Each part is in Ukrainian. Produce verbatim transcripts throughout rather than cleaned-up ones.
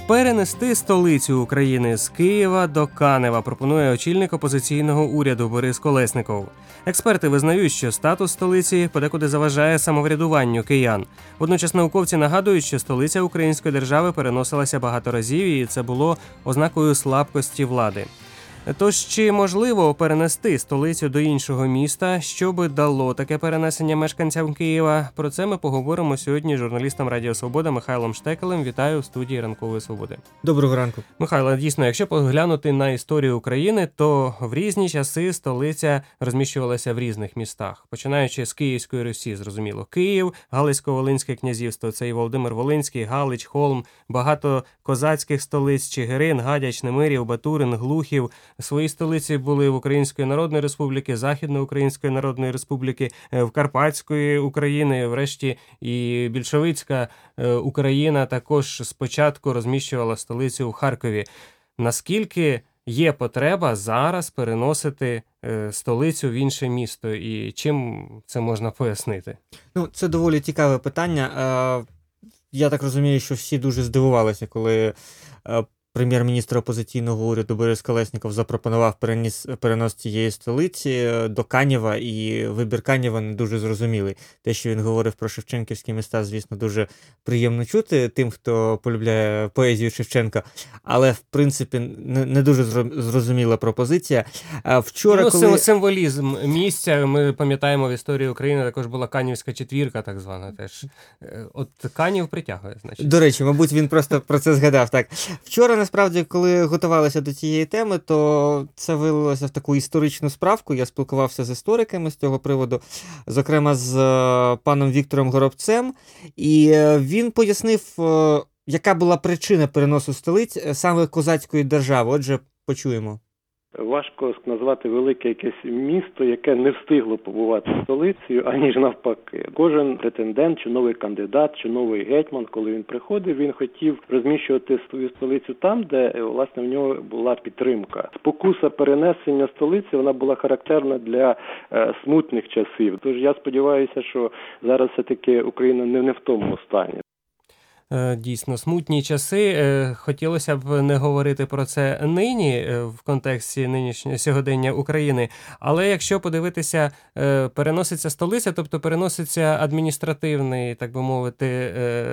Перенести столицю України з Києва до Канева пропонує очільник опозиційного уряду Борис Колесніков. Експерти визнають, що статус столиці подекуди заважає самоврядуванню киян. Водночас науковці нагадують, що столиця української держави переносилася багато разів, і це було ознакою слабкості влади. Тож, чи можливо перенести столицю до іншого міста? Що би дало таке перенесення мешканцям Києва? Про це ми поговоримо сьогодні з журналістом Радіо Свобода Михайлом Штекелем. Вітаю в студії Ранкової Свободи. Доброго ранку. Михайло, дійсно, якщо поглянути на історію України, то в різні часи столиця розміщувалася в різних містах. Починаючи з Київської Русі, зрозуміло, Київ, Галицько-Волинське князівство, це і Володимир Волинський, Галич, Холм, багато козацьких столиць, Чигирин, Гадяч, Немирів, Батурин, Глухів. Свої столиці були в Української Народної Республіки, Західноукраїнської Народної Республіки, в Карпатської України, врешті і більшовицька Україна також спочатку розміщувала столицю у Харкові. Наскільки є потреба зараз переносити столицю в інше місто і чим це можна пояснити? Ну, це доволі цікаве питання. Я так розумію, що всі дуже здивувалися, коли прем'єр-міністр опозиційного уряду Борис Колесніков запропонував переніс, перенос цієї столиці до Канєва, і вибір Канєва не дуже зрозумілий. Те, що він говорив про шевченківські міста, звісно, дуже приємно чути тим, хто полюбляє поезію Шевченка, але, в принципі, не, не дуже зрозуміла пропозиція. Вчора, ну, коли... Символізм місця, ми пам'ятаємо, в історії України також була Канівська четвірка, так звана теж. От Канів притягує, значить. До речі, мабуть, він просто про це згадав. Так. Вчора, насправді, коли готувалися до цієї теми, то це вилилося в таку історичну справку. Я спілкувався з істориками з цього приводу, зокрема з паном Віктором Горобцем, і він пояснив, яка була причина переносу столиць саме козацької держави. Отже, почуємо. Важко назвати велике якесь місто, яке не встигло побувати столицею, аніж навпаки. Кожен претендент, чи новий кандидат, чи новий гетьман, коли він приходив, він хотів розміщувати свою столицю там, де, власне, в нього була підтримка. Спокуса перенесення столиці, вона була характерна для е, смутних часів. Тож я сподіваюся, що зараз все-таки Україна не, не в тому стані. Дійсно, смутні часи. Хотілося б не говорити про це нині, в контексті нинішнього сьогодення України, але якщо подивитися, переноситься столиця, тобто переноситься адміністративний, так би мовити,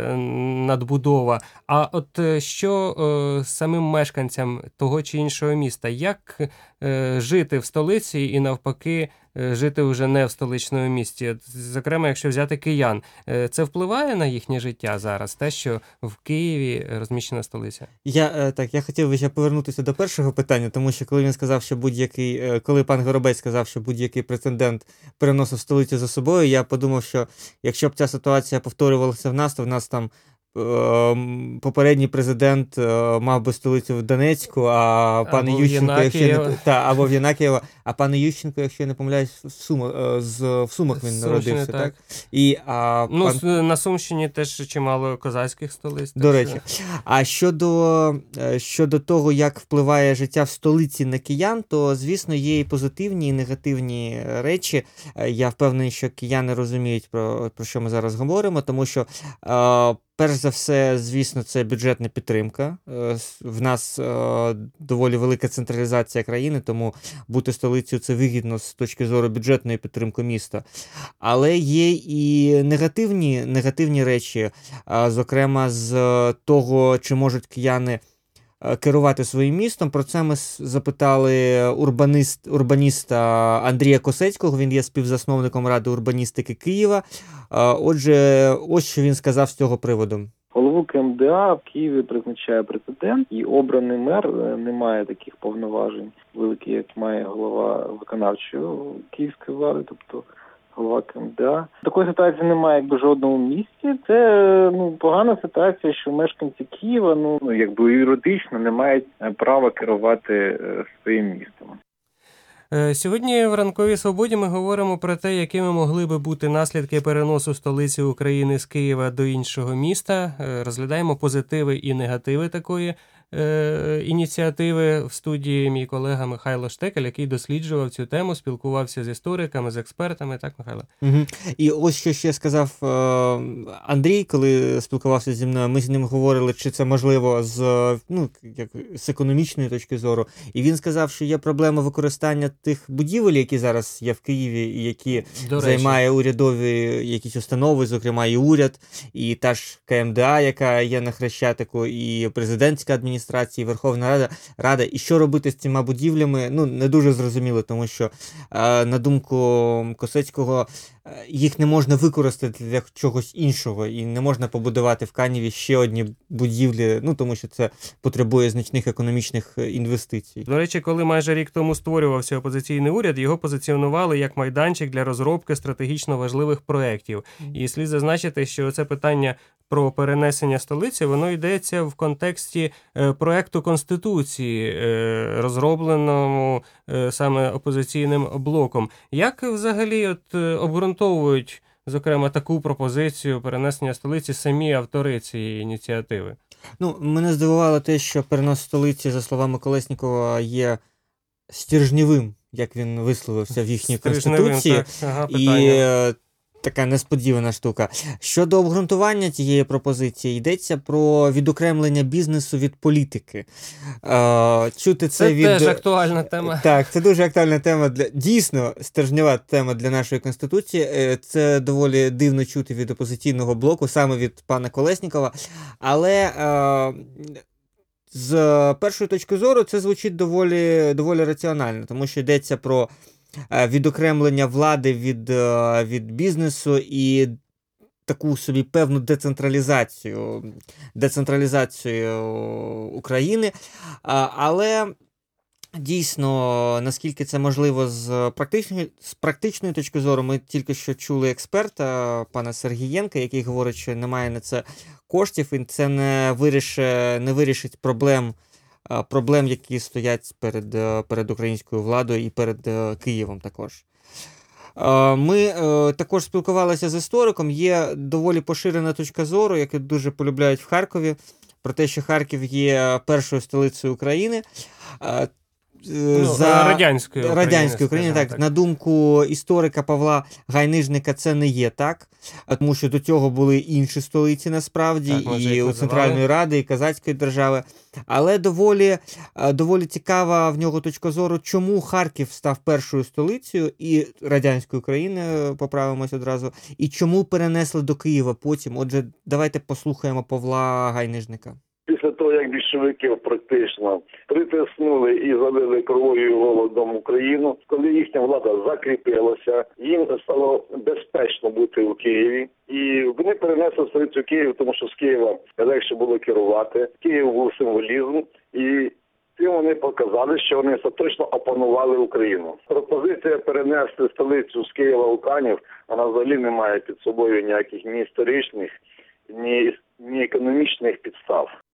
надбудова. А от що самим мешканцям того чи іншого міста, як жити в столиці і навпаки жити вже не в столичному місті? От, зокрема, якщо взяти киян, це впливає на їхнє життя зараз, те, що в Києві розміщена столиця? Я, так, я хотів би ще повернутися до першого питання, тому що коли він сказав, що будь-який, коли пан Горобець сказав, що будь-який претендент переносив столицю за собою, я подумав, що якщо б ця ситуація повторювалася в нас, то в нас там попередній президент мав би столицю в Донецьку, а пан Ющенко, якщо не, та, або в Янакієво, а пан Ющенко, якщо я не помиляюсь, в Сумах, з, в Сумах він Сумщини, народився, так? так? І, а, ну, пан... на Сумщині теж чимало козацьких столиць. До речі. Що... А щодо, щодо того, як впливає життя в столиці на киян, то, звісно, є і позитивні, і негативні речі. Я впевнений, що кияни розуміють, про, про що ми зараз говоримо, тому що перш за все, звісно, це бюджетна підтримка. В нас доволі велика централізація країни, тому бути столицею – це вигідно з точки зору бюджетної підтримки міста. Але є і негативні, негативні речі, зокрема з того, чи можуть кияни керувати своїм містом. Про це ми запитали урбанист, урбаніста Андрія Косецького, він є співзасновником Ради урбаністики Києва. Отже, ось що він сказав з цього приводу. Голову КМДА в Києві призначає президент, і обраний мер не має таких повноважень великих, як має голова виконавчої київської влади, тобто голова КМДА. Такої ситуації немає якби в жодному місті. Це ну погана ситуація, що мешканці Києва ну, ну якби юридично не мають права керувати своїм містом. Сьогодні в Ранковій Свободі ми говоримо про те, якими могли би бути наслідки переносу столиці України з Києва до іншого міста. Розглядаємо позитиви і негативи такої е, ініціативи. В студії мій колега Михайло Штекель, який досліджував цю тему, спілкувався з істориками, з експертами. Так, Михайло? Угу. І ось що ще сказав е, Андрій, коли спілкувався зі мною. Ми з ним говорили, чи це можливо з, ну, як, з економічної точки зору. І він сказав, що є проблема використання тих будівель, які зараз є в Києві, і які займає урядові якісь установи, зокрема і уряд, і та ж Ка Ем Де А, яка є на Хрещатику, і президентська адміністрація, і Верховна Рада. Рада. І що робити з цими будівлями, ну, не дуже зрозуміло, тому що, на думку Косецького, їх не можна використати для чогось іншого, і не можна побудувати в Каневі ще одні будівлі, ну, тому що це потребує значних економічних інвестицій. До речі, коли майже рік тому створювався опозиційний уряд, його позиціонували як майданчик для розробки стратегічно важливих проєктів. І слід зазначити, що це питання про перенесення столиці, воно йдеться в контексті е, проекту Конституції, е, розробленому е, саме опозиційним блоком. Як взагалі от е, обґрунтовують, зокрема, таку пропозицію перенесення столиці самі автори цієї ініціативи? Ну, мене здивувало те, що перенос столиці, за словами Колеснікова, є стержневим, як він висловився в їхній Конституції. Так, ага, і така несподівана штука. Щодо обґрунтування цієї пропозиції, йдеться про відокремлення бізнесу від політики. Е, чути це, це від... теж актуальна тема. Так, це дуже актуальна тема, для дійсно стержнева тема для нашої Конституції. Це доволі дивно чути від опозиційного блоку, саме від пана Колеснікова. Але е, з першої точки зору це звучить доволі, доволі раціонально, тому що йдеться про відокремлення влади від, від бізнесу і таку собі певну децентралізацію, децентралізацію України. Але дійсно, наскільки це можливо з практичної, з практичної точки зору, ми тільки що чули експерта, пана Сергієнка, який говорить, що немає на це коштів, і це не вирішить, не вирішить проблем, проблем, які стоять перед, перед українською владою і перед Києвом також. Ми також спілкувалися з істориком. Є доволі поширена точка зору, яку дуже полюбляють в Харкові, про те, що Харків є першою столицею України. Ну, За радянської України, радянської України, так, так. На думку історика Павла Гайнижника, це не є так, тому що до цього були інші столиці насправді, так, і у Центральної Ради, і Казацької держави. Але доволі, доволі цікава в нього точка зору, чому Харків став першою столицею і радянської України, поправимось одразу, і чому перенесли до Києва потім. Отже, давайте послухаємо Павла Гайнижника. Після того, як більшовиків практично притиснули і залили кров'ю і голодом Україну, коли їхня влада закріпилася, їм стало безпечно бути у Києві. І вони перенесли столицю Київ, тому що з Києва легше було керувати. Київ був символізм, і цим вони показали, що вони остаточно опанували Україну. Пропозиція перенести столицю з Києва у Канів, вона взагалі не має під собою ніяких ні історичних, ні, ні економічних підстав.